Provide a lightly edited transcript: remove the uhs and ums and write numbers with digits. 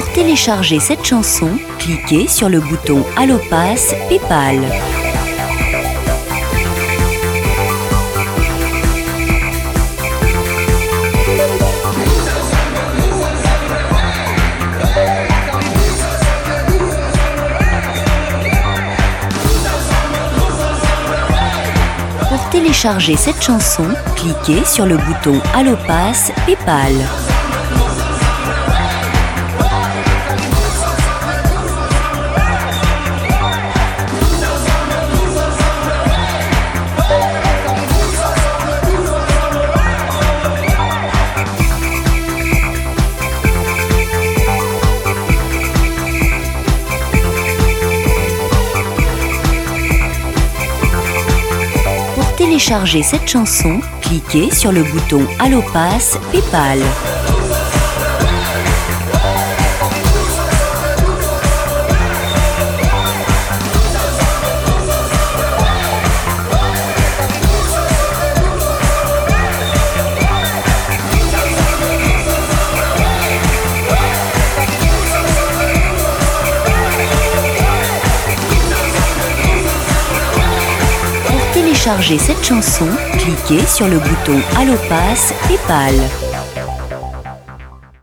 Pour télécharger cette chanson, cliquez sur le bouton Allopass PayPal. Pour télécharger cette chanson, cliquez sur le bouton Allopass PayPal. Pour télécharger cette chanson, cliquez sur le bouton Allopass PayPal. Pour télécharger cette chanson, cliquez sur le bouton Allopass PayPal.